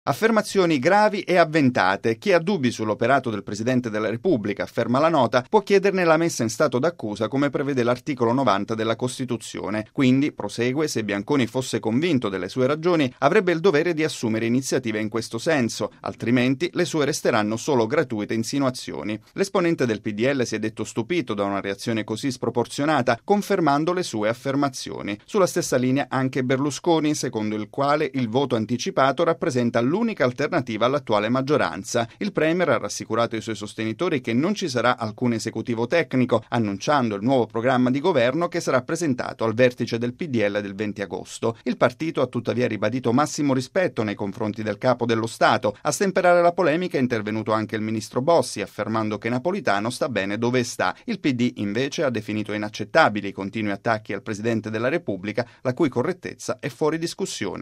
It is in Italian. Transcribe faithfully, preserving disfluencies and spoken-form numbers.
Affermazioni gravi e avventate. Chi ha dubbi sull'operato del Presidente della Repubblica, afferma la nota, può chiederne la messa in stato d'accusa come prevede l'articolo novanta della Costituzione. Quindi, prosegue, se Bianconi fosse convinto delle sue ragioni, avrebbe il dovere di assumere iniziative in questo senso, altrimenti le sue resteranno solo gratuite insinuazioni. L'esponente del P D L si è detto stupito da una reazione così sproporzionata, confermando le sue affermazioni. Sulla stessa linea anche Berlusconi, secondo il quale il voto anticipato rappresenta l'unica alternativa all'attuale maggioranza. Il Premier ha rassicurato i suoi sostenitori che non ci sarà alcun esecutivo tecnico, annunciando il nuovo programma di governo che sarà presentato al vertice del P D L del venti agosto. Il partito ha tuttavia ribadito massimo rispetto nei confronti del capo dello Stato. A stemperare la polemica è intervenuto anche il ministro Bossi, affermando che Napolitano sta bene dove sta. Il P D invece ha definito inaccettabili i continui attacchi al Presidente della Repubblica, la cui correttezza è fuori discussione.